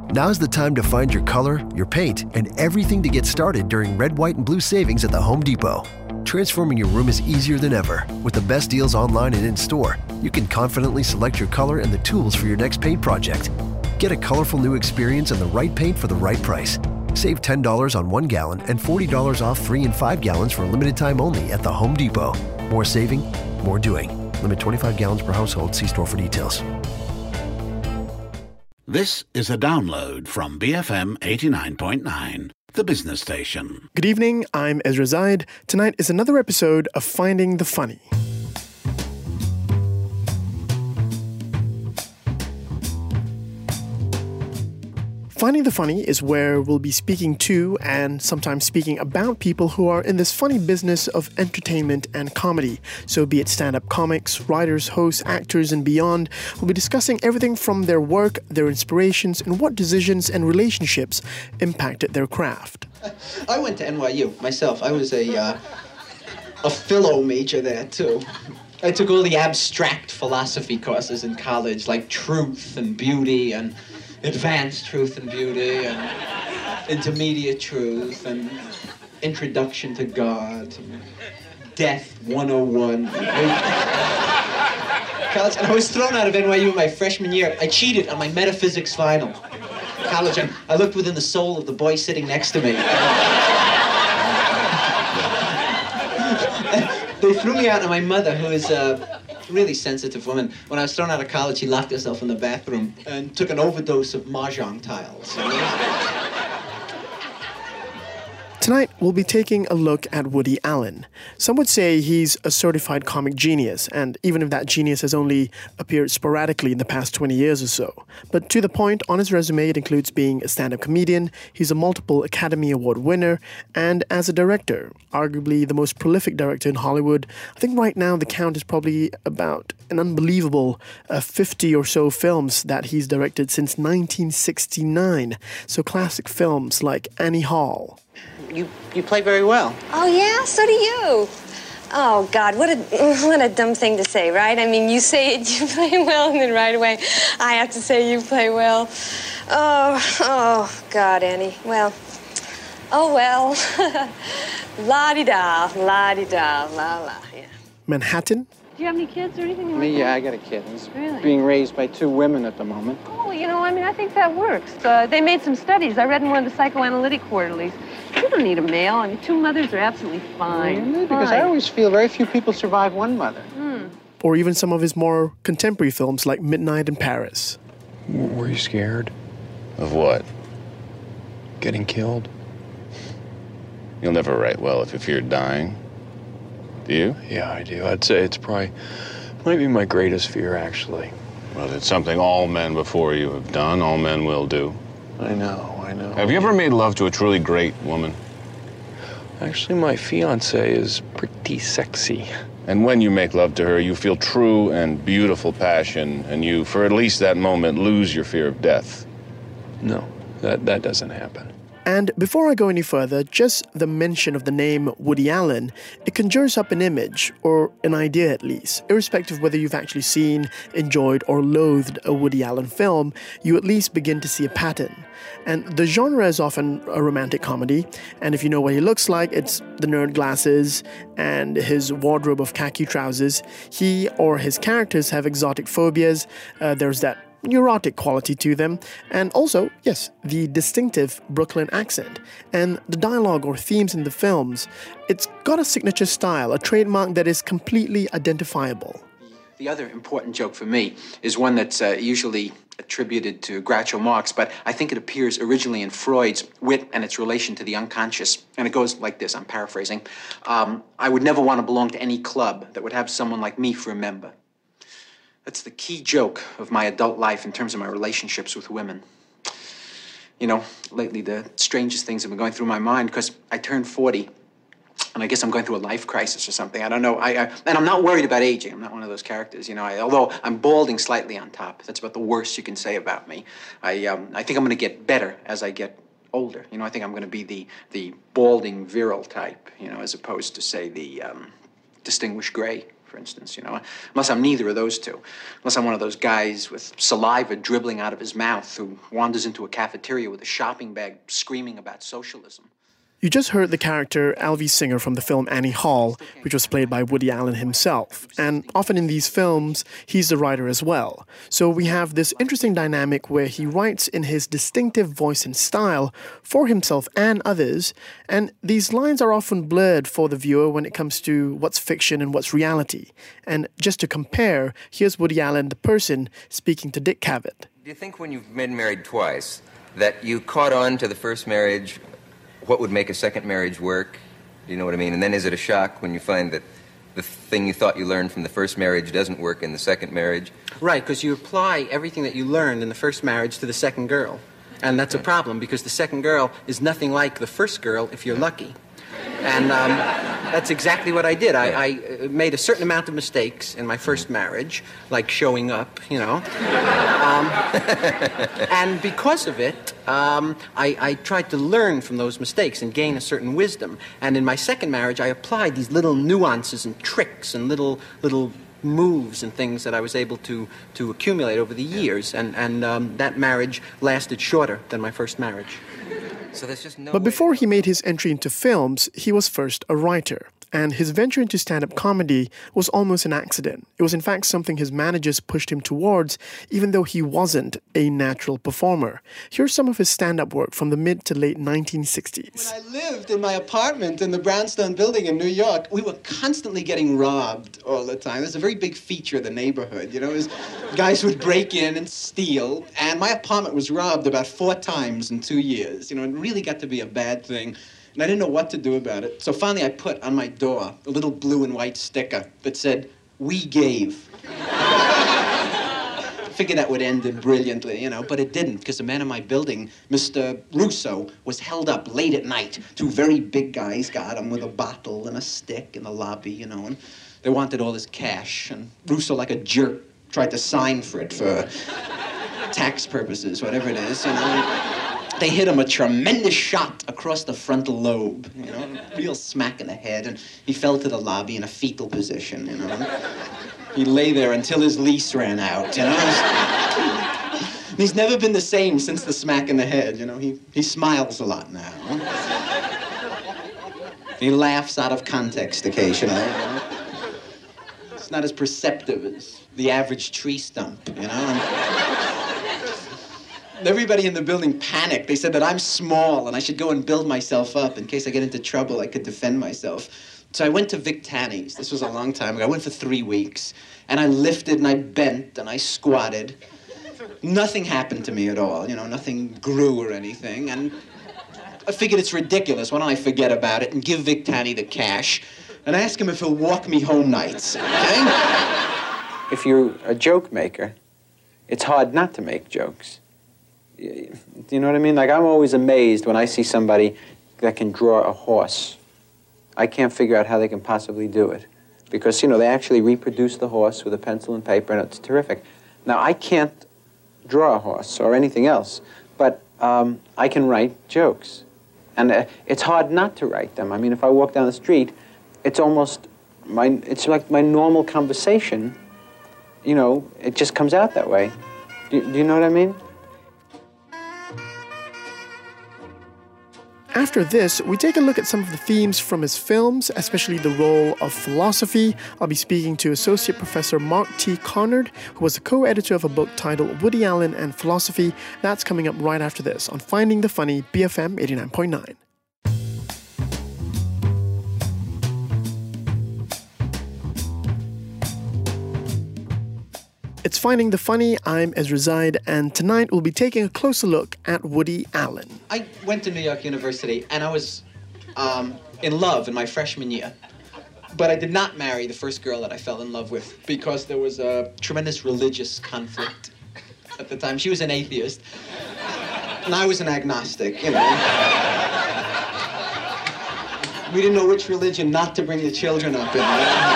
Now's the time to find your color, your paint, and everything to get started during red, white, and blue savings at the Home Depot. Transforming your room is easier than ever. With the best deals online and in-store, you can confidently select your color and the tools for your next paint project. Get a colorful new experience and the right paint for the right price. Save $10 on 1 gallon and $40 off 3 and 5 gallons for a limited time only at the Home Depot. More saving, more doing. Limit 25 gallons per household. See store for details. This is a download from BFM 89.9, the business station. Good evening, I'm Ezra Zaid. Tonight is another episode of Finding the Funny. Finding the Funny is where we'll be speaking to and sometimes speaking about people who are in this funny business of entertainment and comedy. So be it stand-up comics, writers, hosts, actors, and beyond, we'll be discussing everything from their work, their inspirations, and what decisions and relationships impacted their craft. I went to NYU myself. I was a philo major there, too. I took all the abstract philosophy courses in college, like truth and beauty and advanced truth and beauty and intermediate truth and introduction to God, death 101. College, and I was thrown out of NYU my freshman year. I cheated on my metaphysics final. College, and I looked within the soul of the boy sitting next to me. They threw me out, and my mother, who is a really sensitive woman, when I was thrown out of college, she locked herself in the bathroom and took an overdose of mahjong tiles. Tonight, we'll be taking a look at Woody Allen. Some would say he's a certified comic genius, and even if that genius has only appeared sporadically in the past 20 years or so. But to the point, on his resume, it includes being a stand-up comedian, he's a multiple Academy Award winner, and as a director, arguably the most prolific director in Hollywood. I think right now the count is probably about an unbelievable 50 or so films that he's directed since 1969. So classic films like Annie Hall. You play very well. Oh, yeah? So do you. Oh, God, what a dumb thing to say, right? I mean, you say it, you play well, and then right away I have to say you play well. Oh, God, Annie. Well, la-di-da, la-di-da, la-la, yeah. Manhattan. Do you have any kids or anything like Me, that? yeah, I got a kid. He's Really? being raised by 2 women at the moment. Oh, I think that works. They made some studies. I read in one of the psychoanalytic quarterlies. You don't need a male. I mean, 2 mothers are absolutely fine. Really? Because I always feel very few people survive one mother. Or even some of his more contemporary films like Midnight in Paris. Were you scared? Of what? Getting killed? You'll never write well if you fear dying. Do you? Yeah, I do. I'd say it's might be my greatest fear, actually. Well, it's something all men before you have done, all men will do. I know. Have you ever made love to a truly great woman? Actually, my fiancée is pretty sexy. And when you make love to her, you feel true and beautiful passion, and you, for at least that moment, lose your fear of death. No, that doesn't happen. And before I go any further, just the mention of the name Woody Allen, it conjures up an image, or an idea at least. Irrespective of whether you've actually seen, enjoyed, or loathed a Woody Allen film, you at least begin to see a pattern. And the genre is often a romantic comedy, and if you know what he looks like, it's the nerd glasses and his wardrobe of khaki trousers. He or his characters have exotic phobias. There's that neurotic quality to them, and also, yes, the distinctive Brooklyn accent. And the dialogue or themes in the films, it's got a signature style, a trademark that is completely identifiable. The other important joke for me is one that's usually attributed to Groucho Marx, but I think it appears originally in Freud's Wit and its relation to the unconscious. And it goes like this, I'm paraphrasing. I would never want to belong to any club that would have someone like me for a member. That's the key joke of my adult life in terms of my relationships with women. Lately the strangest things have been going through my mind because I turned 40, and I guess I'm going through a life crisis or something. I don't know. And I'm not worried about aging. I'm not one of those characters, although I'm balding slightly on top. That's about the worst you can say about me. I think I'm going to get better as I get older. I think I'm going to be the balding virile type, as opposed to, say, the distinguished gray. for instance, you know, unless I'm neither of those two. Unless I'm one of those guys with saliva dribbling out of his mouth who wanders into a cafeteria with a shopping bag screaming about socialism. You just heard the character Alvy Singer from the film Annie Hall, which was played by Woody Allen himself. And often in these films, he's the writer as well. So we have this interesting dynamic where he writes in his distinctive voice and style for himself and others. And these lines are often blurred for the viewer when it comes to what's fiction and what's reality. And just to compare, here's Woody Allen, the person, speaking to Dick Cavett. Do you think when you've been married twice that you caught on to the first marriage what would make a second marriage work? Do you know what I mean? And then is it a shock when you find that the thing you thought you learned from the first marriage doesn't work in the second marriage? Right, because you apply everything that you learned in the first marriage to the second girl. And that's a problem, because the second girl is nothing like the first girl if you're lucky. And that's exactly what I did. I made a certain amount of mistakes in my first marriage, like showing up, you know. And because of it, I tried to learn from those mistakes and gain a certain wisdom. And in my second marriage, I applied these little nuances and tricks and little moves and things that I was able to accumulate over the years. And that marriage lasted shorter than my first marriage. So there's just no But before he made his entry into films, he was first a writer. And his venture into stand-up comedy was almost an accident. It was in fact something his managers pushed him towards, even though he wasn't a natural performer. Here's some of his stand-up work from the mid to late 1960s. When I lived in my apartment in the Brownstone building in New York, we were constantly getting robbed all the time. It was a very big feature of the neighborhood, you know. Guys would break in and steal, and my apartment was robbed about 4 times in 2 years. You know, it really got to be a bad thing. And I didn't know what to do about it. So finally I put on my door a little blue and white sticker that said, "We gave." I figured that would end it brilliantly, you know, but it didn't, because the man in my building, Mr. Russo, was held up late at night. 2 very big guys got him with a bottle and a stick in the lobby, you know, and they wanted all his cash. And Russo, like a jerk, tried to sign for it for tax purposes, whatever it is, you know. They hit him a tremendous shot across the frontal lobe, you know, real smack in the head, and he fell to the lobby in a fetal position, you know. He lay there until his lease ran out, you know. He's never been the same since the smack in the head, you know. He smiles a lot now. He laughs out of context occasionally, you know. It's not as perceptive as the average tree stump, you know. Everybody in the building panicked. They said that I'm small and I should go and build myself up. In case I get into trouble, I could defend myself. So I went to Vic Tanny's. This was a long time ago. I went for 3 weeks. And I lifted and I bent and I squatted. Nothing happened to me at all. You know, nothing grew or anything. And I figured it's ridiculous. Why don't I forget about it and give Vic Tanny the cash and ask him if he'll walk me home nights, okay? If you're a joke maker, it's hard not to make jokes. Do you know what I mean? Like, I'm always amazed when I see somebody that can draw a horse. I can't figure out how they can possibly do it. Because, you know, they actually reproduce the horse with a pencil and paper, and it's terrific. Now, I can't draw a horse or anything else, but I can write jokes. And it's hard not to write them. I mean, if I walk down the street, it's like my normal conversation, you know, it just comes out that way. Do you know what I mean? After this, we take a look at some of the themes from his films, especially the role of philosophy. I'll be speaking to Associate Professor Mark T. Conard, who was a co-editor of a book titled Woody Allen and Philosophy. That's coming up right after this on Finding the Funny, BFM 89.9. It's Finding the Funny. I'm Ezra Zaid, and tonight we'll be taking a closer look at Woody Allen. I went to New York University, and I was in love in my freshman year. But I did not marry the first girl that I fell in love with because there was a tremendous religious conflict at the time. She was an atheist, and I was an agnostic, you know. We didn't know which religion not to bring the children up in.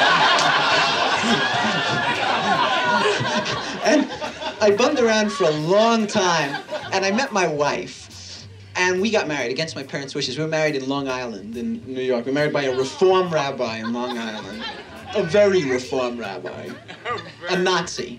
And I bummed around for a long time, and I met my wife, and we got married against my parents' wishes. We were married in Long Island in New York. We were married by a Reform rabbi in Long Island. A very reformed rabbi. A Nazi.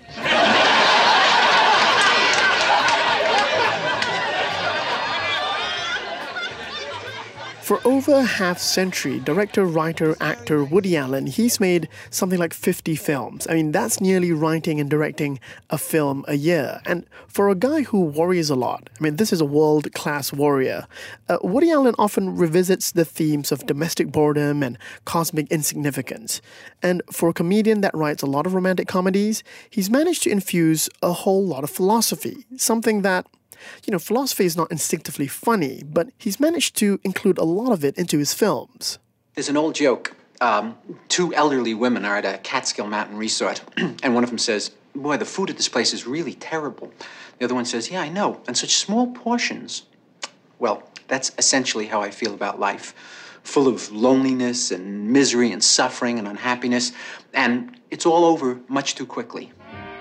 For over a half-century, director, writer, actor Woody Allen, he's made something like 50 films. I mean, that's nearly writing and directing a film a year. And for a guy who worries a lot, I mean, this is a world-class warrior, Woody Allen often revisits the themes of domestic boredom and cosmic insignificance. And for a comedian that writes a lot of romantic comedies, he's managed to infuse a whole lot of philosophy, something that philosophy is not instinctively funny, but he's managed to include a lot of it into his films. There's an old joke. Two elderly women are at a Catskill Mountain resort, and one of them says, "Boy, the food at this place is really terrible." The other one says, "Yeah, I know, and such small portions." Well, that's essentially how I feel about life. Full of loneliness and misery and suffering and unhappiness, and it's all over much too quickly.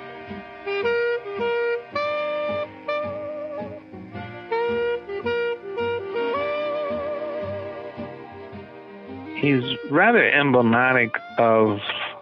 He's rather emblematic of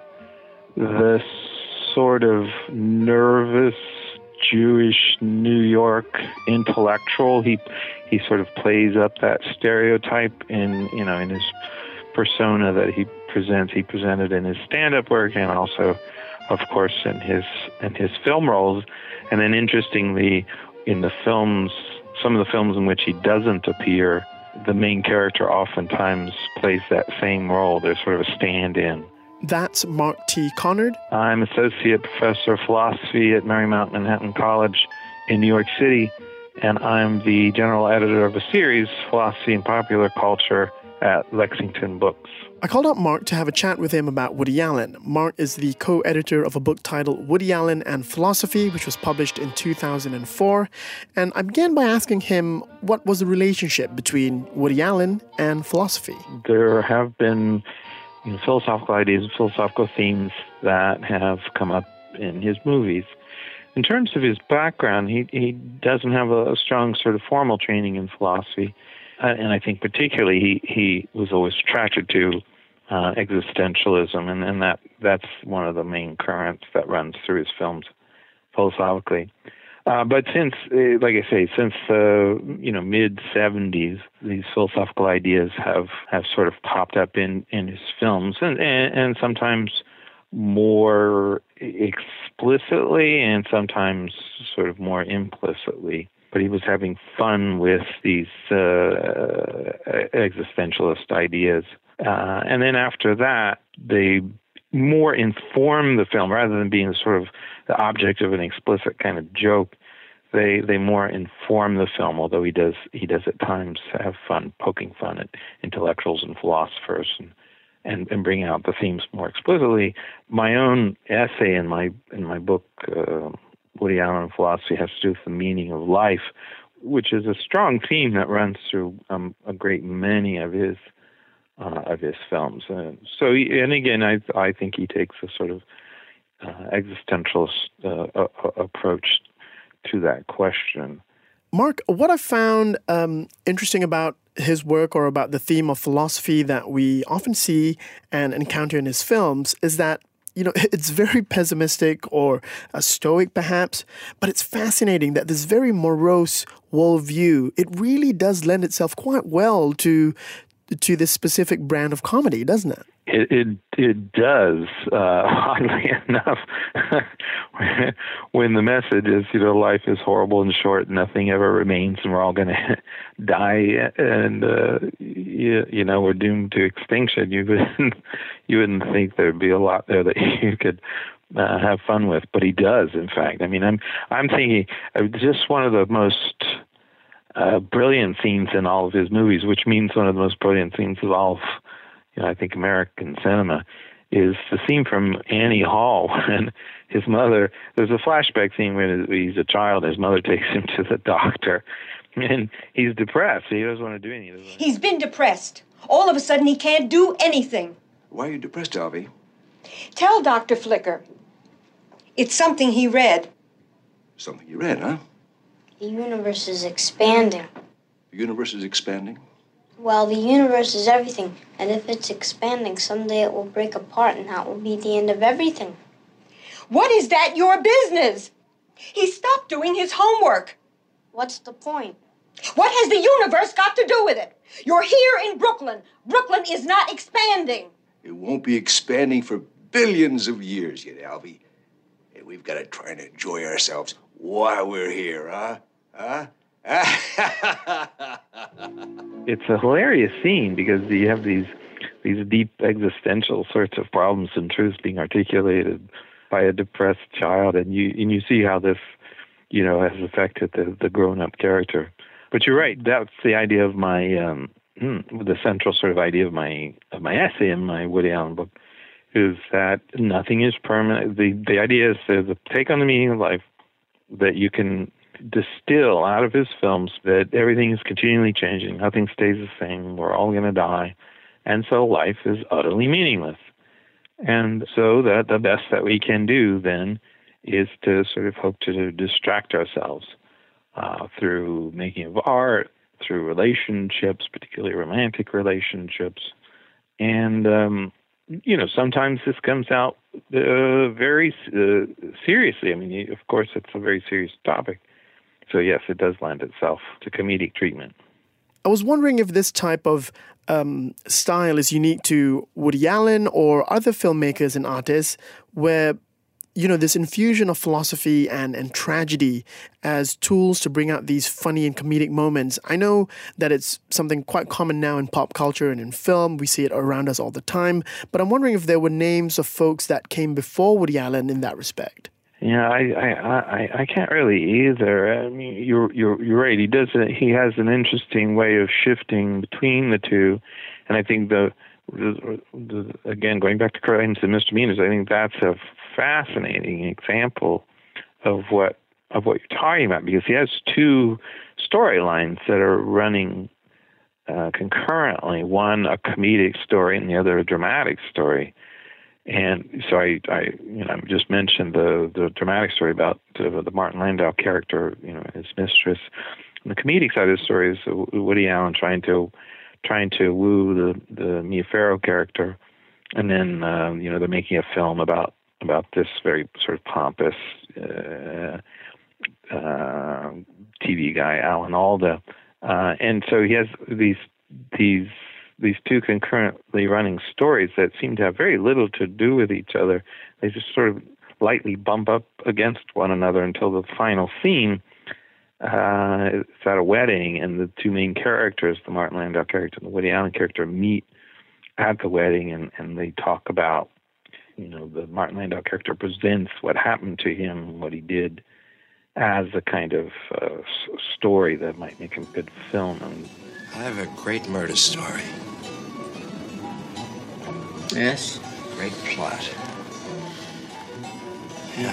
this sort of nervous Jewish New York intellectual. He sort of plays up that stereotype in his persona that he presents. He presented in his stand-up work and also, of course, in his film roles. And then, interestingly, in the films, some of the films in which he doesn't appear, the main character oftentimes plays that same role. They're sort of a stand-in. That's Mark T. Conard. I'm Associate Professor of Philosophy at Marymount Manhattan College in New York City, and I'm the General Editor of a series, Philosophy and Popular Culture, at Lexington Books. I called up Mark to have a chat with him about Woody Allen. Mark is the co-editor of a book titled Woody Allen and Philosophy, which was published in 2004. And I began by asking him what was the relationship between Woody Allen and philosophy. There have been philosophical ideas, philosophical themes that have come up in his movies. In terms of his background, he doesn't have a strong sort of formal training in philosophy. And I think particularly he was always attracted to existentialism, and that's one of the main currents that runs through his films philosophically. But since, like I say, since the mid-'70s, these philosophical ideas have sort of popped up in his films, and sometimes more explicitly and sometimes sort of more implicitly. But he was having fun with these existentialist ideas. And then after that, they more inform the film rather than being sort of the object of an explicit kind of joke. They more inform the film, although he does at times have fun, poking fun at intellectuals and philosophers and bring out the themes more explicitly. My own essay in my book, Woody Allen and Philosophy, has to do with the meaning of life, which is a strong theme that runs through a great many of his films. And again, I think he takes a sort of existentialist approach to that question. Mark, what I found interesting about his work or about the theme of philosophy that we often see and encounter in his films is that it's very pessimistic or stoic perhaps, but it's fascinating that this very morose worldview, it really does lend itself quite well to this specific brand of comedy, doesn't it? It does, oddly enough. When the message is, life is horrible and short, nothing ever remains, and we're all going to die, and we're doomed to extinction. You wouldn't think there'd be a lot there that you could have fun with, but he does. In fact, I mean, I'm thinking just one of the most brilliant scenes in all of his movies, which means one of the most brilliant scenes of all of, I think, American cinema, is the scene from Annie Hall when his mother, there's a flashback scene when he's a child, his mother takes him to the doctor, and he's depressed. He doesn't want to do anything. He's been depressed. All of a sudden, he can't do anything. Why are you depressed, Harvey? Tell Dr. Flicker. It's something he read. Something you read, huh? The universe is expanding. The universe is expanding? Well, the universe is everything, and if it's expanding, someday it will break apart, and that will be the end of everything. What is that your business? He stopped doing his homework. What's the point? What has the universe got to do with it? You're here in Brooklyn. Brooklyn is not expanding. It won't be expanding for billions of years yet, Alvy. And we've got to try and enjoy ourselves while we're here, huh? It's a hilarious scene because you have these deep existential sorts of problems and truths being articulated by a depressed child, and you see how this, has affected the grown-up character. But you're right. That's the idea of my the central sort of idea of my essay in my Woody Allen book, is that nothing is permanent. The idea is to take on the meaning of life, that you can distill out of his films that everything is continually changing, nothing stays the same, we're all going to die, and so life is utterly meaningless. And so that the best that we can do then is to sort of hope to distract ourselves through making of art, through relationships, particularly romantic relationships. And, sometimes this comes out very seriously. I mean, of course, it's a very serious topic. So, yes, it does lend itself to comedic treatment. I was wondering if this type of style is unique to Woody Allen or other filmmakers and artists where, this infusion of philosophy and tragedy as tools to bring out these funny and comedic moments. I know that it's something quite common now in pop culture and in film. We see it around us all the time. But I'm wondering if there were names of folks that came before Woody Allen in that respect. Yeah, I can't really either. I mean, you're right. He has an interesting way of shifting between the two, and I think the again, going back to crimes and misdemeanors, I think that's a fascinating example of what you're talking about, because he has two storylines that are running concurrently. One a comedic story, and the other a dramatic story. And so I just mentioned the dramatic story about the Martin Landau character, his mistress. And the comedic side of the story is Woody Allen trying to woo the Mia Farrow character, and then they're making a film about this very sort of pompous TV guy, Alan Alda, and so he has these two concurrently running stories that seem to have very little to do with each other. They just sort of lightly bump up against one another until the final scene. It's at a wedding, and the two main characters, the Martin Landau character and the Woody Allen character, meet at the wedding, and they talk about, the Martin Landau character presents what happened to him, what he did, as a kind of story that might make a good film. I have a great murder story. Yes? Great plot. Yeah.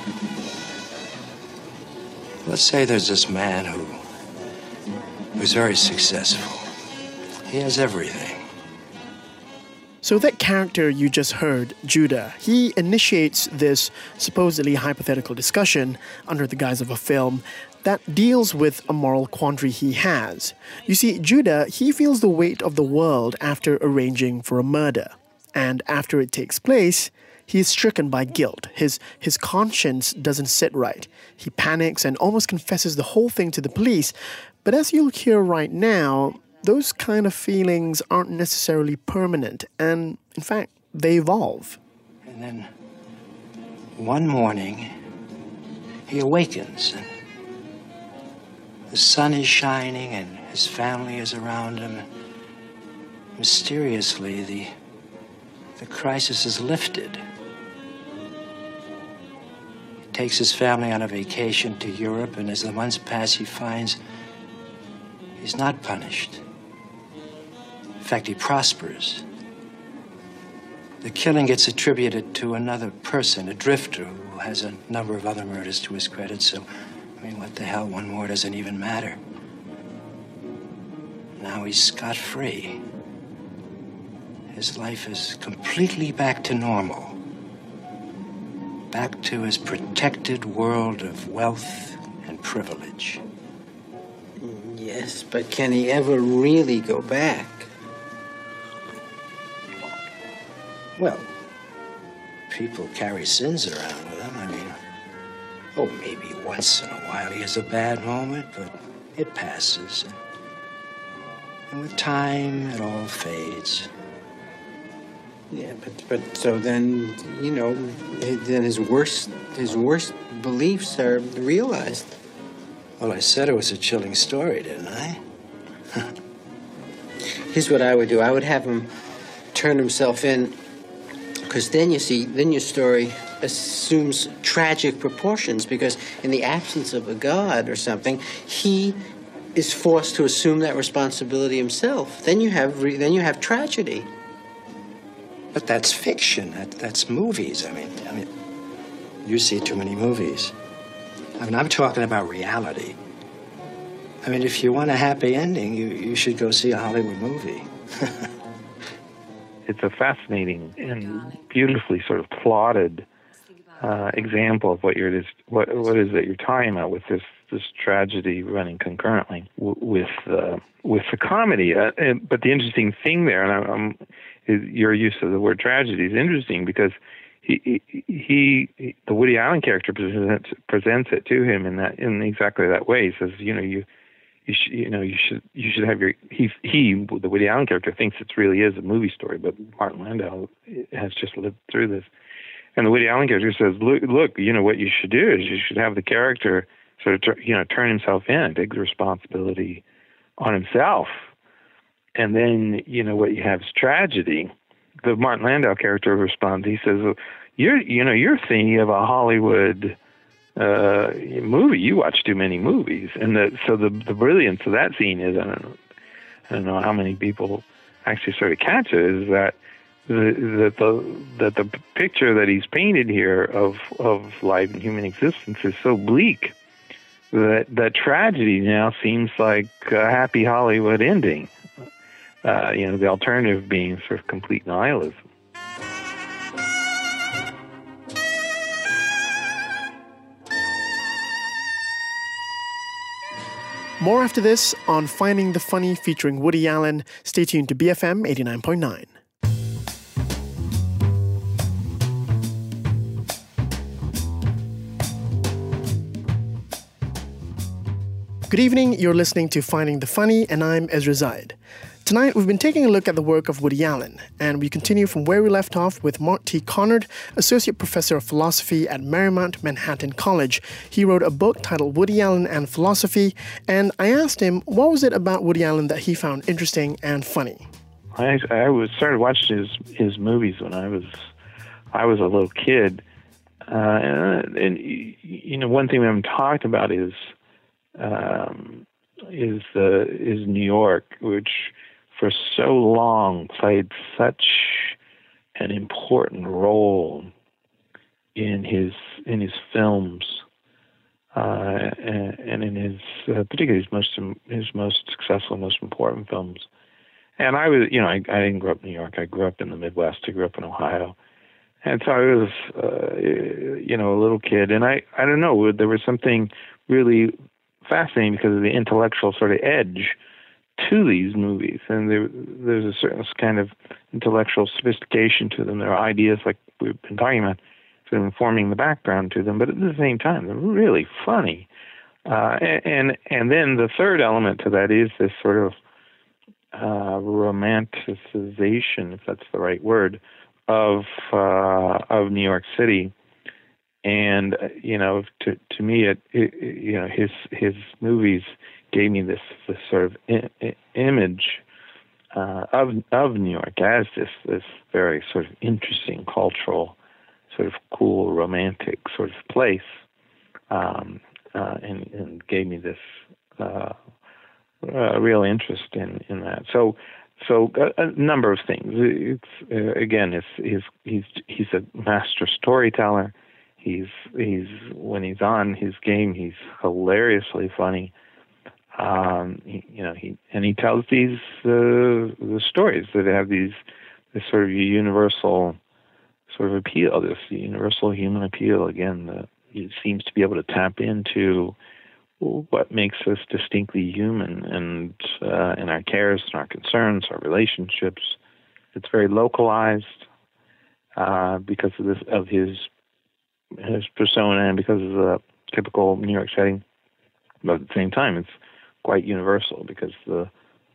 Let's say there's this man who's very successful. He has everything. So that character you just heard, Judah, he initiates this supposedly hypothetical discussion under the guise of a film that deals with a moral quandary he has. You see, Judah, he feels the weight of the world after arranging for a murder. And after it takes place, he is stricken by guilt. His conscience doesn't sit right. He panics and almost confesses the whole thing to the police. But as you'll hear right now, those kind of feelings aren't necessarily permanent. And, in fact, they evolve. And then, one morning, he awakens, and the sun is shining, and his family is around him. Mysteriously, the crisis is lifted. He takes his family on a vacation to Europe, and as the months pass, he finds he's not punished. In fact, he prospers. The killing gets attributed to another person, a drifter, who has a number of other murders to his credit, so, what the hell, one more doesn't even matter. Now he's scot-free. His life is completely back to normal. Back to his protected world of wealth and privilege. Yeah, Yes, but can he ever really go back? Well, people carry sins around with them. I mean, maybe once in a while he has a bad moment, but it passes. And with time, it all fades. Yeah, but so then, then his worst beliefs are realized. Well, I said it was a chilling story, didn't I? Here's what I would do. I would have him turn himself in, because then your story assumes tragic proportions, because in the absence of a god or something, he is forced to assume that responsibility himself. Then you have tragedy. But that's fiction. That's movies. I mean, you see too many movies. I'm talking about reality. I mean, if you want a happy ending, you should go see a Hollywood movie. It's a fascinating and beautifully sort of plotted example of what it is that you're talking about with this tragedy running concurrently with the comedy. But the interesting thing there, and is your use of the word tragedy is interesting, because the Woody Allen character presents it to him in exactly that way. He says, you should have your the Woody Allen character thinks it really is a movie story, but Martin Landau has just lived through this. And the Woody Allen character says, look, what you should do is you should have the character sort of turn himself in, take the responsibility on himself. And then, what you have is tragedy. The Martin Landau character responds, he says, you're thinking of a Hollywood movie. You watch too many movies. And so the brilliance of that scene is, I don't know how many people actually sort of catch it, is that the picture that he's painted here of life and human existence is so bleak that tragedy now seems like a happy Hollywood ending. The alternative being sort of complete nihilism. More after this on Finding the Funny featuring Woody Allen. Stay tuned to BFM 89.9. Good evening, you're listening to Finding the Funny, and I'm Ezra Zaid. Tonight, we've been taking a look at the work of Woody Allen, and we continue from where we left off with Mark T. Conard, Associate Professor of Philosophy at Marymount Manhattan College. He wrote a book titled Woody Allen and Philosophy, and I asked him what was it about Woody Allen that he found interesting and funny. I started watching his movies when I was a little kid, and one thing we haven't talked about is New York, which for so long played such an important role in his films, and in his particularly his most successful, most important films. And I was, I didn't grow up in New York. I grew up in the Midwest. I grew up in Ohio, and so I was, a little kid, and I don't know, there was something really fascinating because of the intellectual sort of edge to these movies, and there's a certain kind of intellectual sophistication to them. There are ideas, like we've been talking about, sort of informing the background to them, but at the same time, they're really funny. And then the third element to that is this sort of romanticization, if that's the right word, of New York City. And to me, his movies gave me this sort of image of New York as this very sort of interesting, cultural, sort of cool, romantic sort of place, and gave me this real interest in that. So a number of things. He's a master storyteller. He's when he's on his game, he's hilariously funny. He tells these the stories that have this sort of universal sort of appeal, this universal human appeal. Again, he seems to be able to tap into what makes us distinctly human, and in our cares and our concerns, our relationships. It's very localized because of his persona and because of the typical New York setting. But at the same time, it's quite universal because the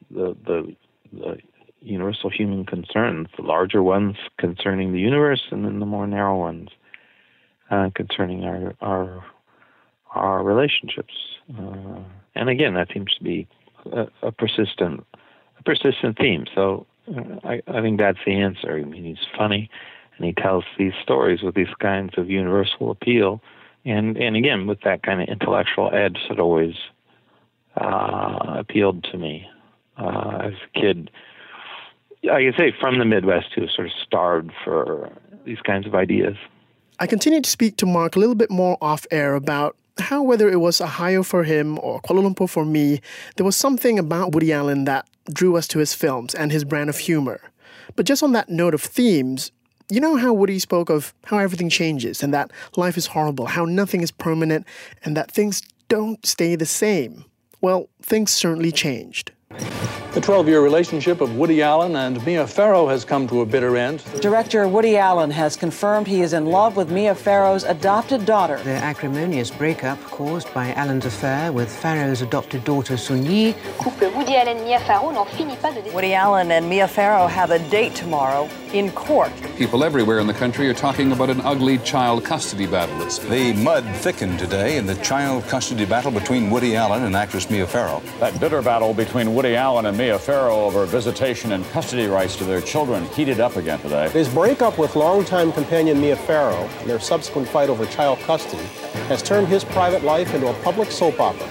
universal human concerns, the larger ones concerning the universe, and then the more narrow ones concerning our relationships. And again, that seems to be a persistent theme. So I think that's the answer. I mean, he's funny, and he tells these stories with these kinds of universal appeal, and again, with that kind of intellectual edge that always appealed to me as a kid. I can say from the Midwest, who was sort of starved for these kinds of ideas. I continued to speak to Mark a little bit more off-air about how, whether it was Ohio for him or Kuala Lumpur for me, there was something about Woody Allen that drew us to his films and his brand of humor. But just on that note of themes, you know how Woody spoke of how everything changes and that life is horrible, how nothing is permanent, and that things don't stay the same? Well, things certainly changed. The 12-year relationship of Woody Allen and Mia Farrow has come to a bitter end. Director Woody Allen has confirmed he is in love with Mia Farrow's adopted daughter. The acrimonious breakup caused by Allen's affair with Farrow's adopted daughter Sun Yi. Woody Allen et Mia Farrow n'en finit pas de décider. Woody Allen and Mia Farrow have a date tomorrow in court. People everywhere in the country are talking about an ugly child custody battle. The mud thickened today in the child custody battle between Woody Allen and actress Mia Farrow. That bitter battle between Woody Allen and Mia Farrow over visitation and custody rights to their children heated up again today. His breakup with longtime companion Mia Farrow and their subsequent fight over child custody has turned his private life into a public soap opera.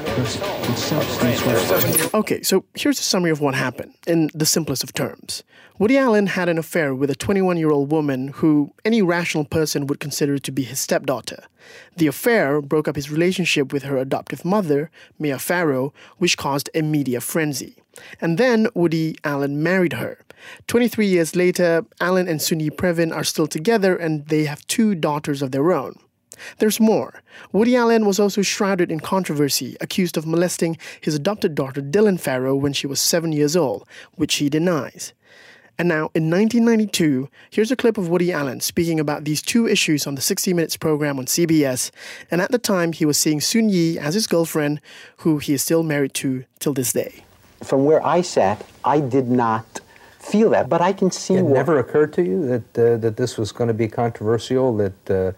Okay, so here's a summary of what happened, in the simplest of terms. Woody Allen had an affair with a 21-year-old woman who any rational person would consider to be his stepdaughter. The affair broke up his relationship with her adoptive mother, Mia Farrow, which caused a media frenzy. And then Woody Allen married her. 23 years later, Allen and Sun Yi Previn are still together, and they have 2 daughters of their own. There's more. Woody Allen was also shrouded in controversy, accused of molesting his adopted daughter Dylan Farrow when she was 7 years old, which he denies. And now, in 1992, here's a clip of Woody Allen speaking about these 2 issues on the 60 Minutes program on CBS, and at the time he was seeing Sun Yi as his girlfriend, who he is still married to till this day. From where I sat, I did not feel that, but I can see It never occurred to you that this was going to be controversial, that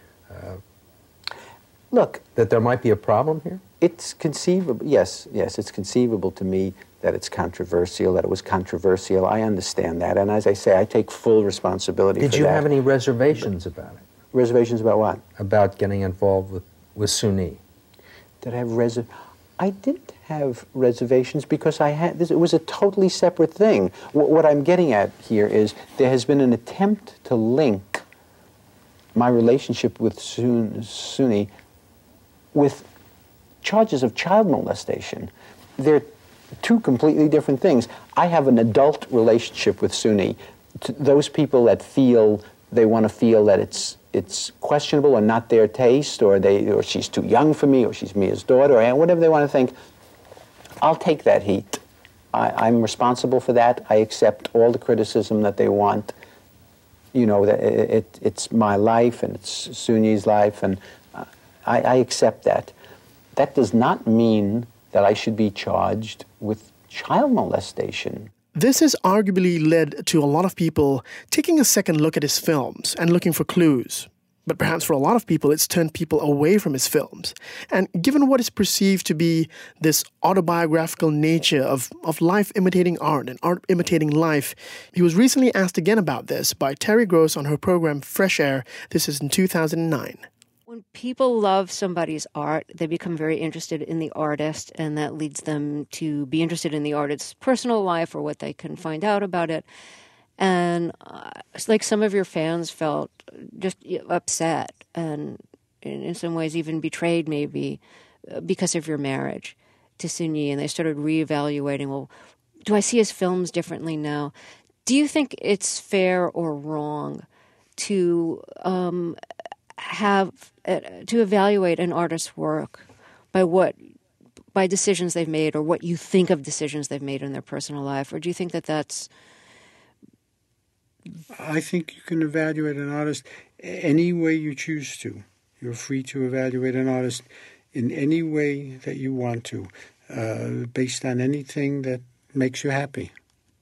look, that there might be a problem here? It's conceivable. Yes, it's conceivable to me that it's controversial, that it was controversial. I understand that, and as I say, I take full responsibility for that. Did you have any reservations about it? Reservations about what? About getting involved with Sun Yi. Did I have I didn't have reservations because I had this. It was a totally separate thing. What I'm getting at here is there has been an attempt to link my relationship with Sun Yi with charges of child molestation. They're 2 completely different things. I have an adult relationship with Sun Yi. Those people that feel they want to feel that it's questionable or not their taste, or she's too young for me, or she's Mia's daughter, or whatever they want to think, I'll take that heat. I'm responsible for that. I accept all the criticism that they want. You know, that it's my life and it's Sun Yi's life, and I accept that. That does not mean that I should be charged with child molestation. This has arguably led to a lot of people taking a second look at his films and looking for clues. But perhaps for a lot of people, it's turned people away from his films. And given what is perceived to be this autobiographical nature of life imitating art and art imitating life, he was recently asked again about this by Terry Gross on her program Fresh Air. This is in 2009. When people love somebody's art, they become very interested in the artist, and that leads them to be interested in the artist's personal life or what they can find out about it. And like some of your fans felt just upset and in some ways even betrayed maybe because of your marriage to Sun Yi, and they started reevaluating, well, do I see his films differently now? Do you think it's fair or wrong to to evaluate an artist's work by what by decisions they've made or what you think of decisions they've made in their personal life? Or do you think that that's... I think you can evaluate an artist any way you choose to. You're free to evaluate an artist in any way that you want to, based on anything that makes you happy.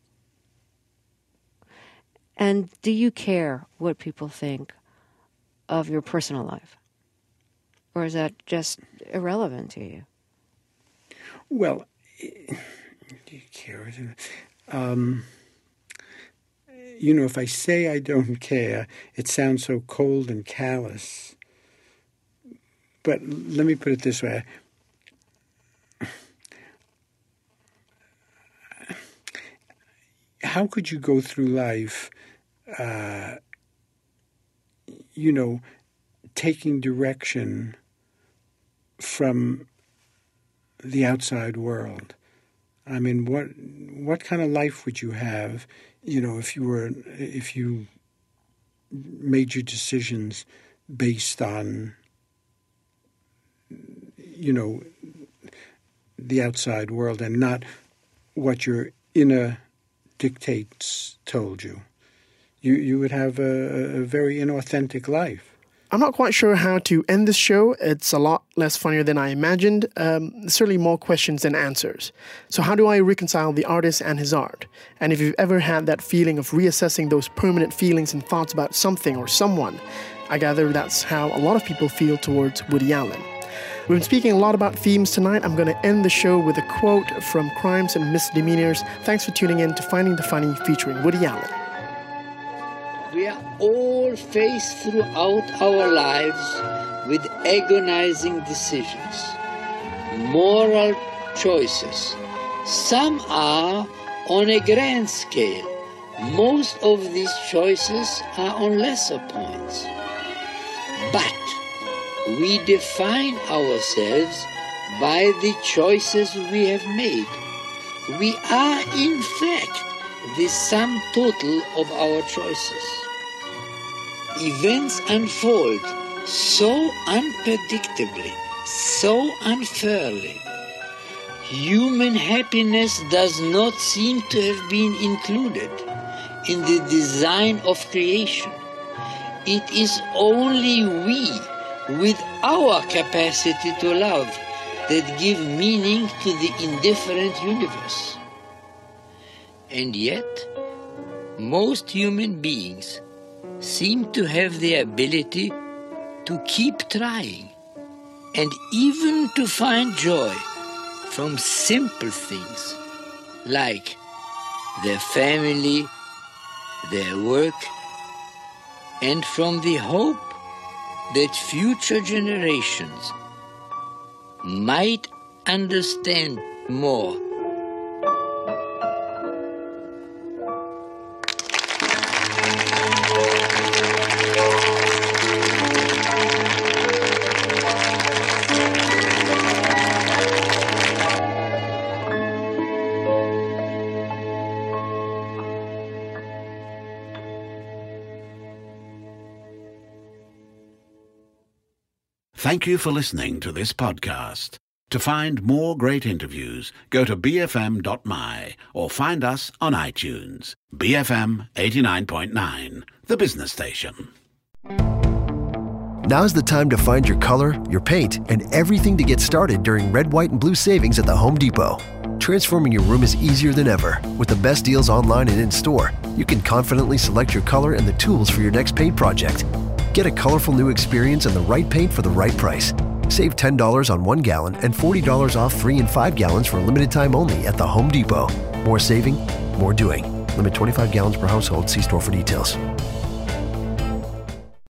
And do you care what people think of your personal life? Or is that just irrelevant to you? Well, do you care? If I say I don't care, it sounds so cold and callous. But let me put it this way. How could you go through life, taking direction from the outside world? I mean, what kind of life would you have, if you made your decisions based on, the outside world and not what your inner dictates told you? You would have a very inauthentic life. I'm not quite sure how to end this show. It's a lot less funnier than I imagined. Certainly more questions than answers. So how do I reconcile the artist and his art? And if you've ever had that feeling of reassessing those permanent feelings and thoughts about something or someone, I gather that's how a lot of people feel towards Woody Allen. We've been speaking a lot about themes tonight. I'm going to end the show with a quote from Crimes and Misdemeanors. Thanks for tuning in to Finding the Funny featuring Woody Allen. We are all faced throughout our lives with agonizing decisions, moral choices. Some are on a grand scale. Most of these choices are on lesser points. But we define ourselves by the choices we have made. We are, in fact, the sum total of our choices. Events unfold so unpredictably, so unfairly. Human happiness does not seem to have been included in the design of creation. It is only we, with our capacity to love, that give meaning to the indifferent universe. And yet, most human beings seem to have the ability to keep trying and even to find joy from simple things like their family, their work, and from the hope that future generations might understand more. Thank you for listening to this podcast. To find more great interviews, go to bfm.my or find us on iTunes. BFM 89.9, the business station. Now's the time to find your color, your paint, and everything to get started during Red, White, and Blue savings at the Home Depot. Transforming your room is easier than ever. With the best deals online and in-store, you can confidently select your color and the tools for your next paint project. Get a colorful new experience and the right paint for the right price. Save $10 on 1 gallon and $40 off 3 and 5 gallons for a limited time only at the Home Depot. More saving, more doing. Limit 25 gallons per household. See store for details.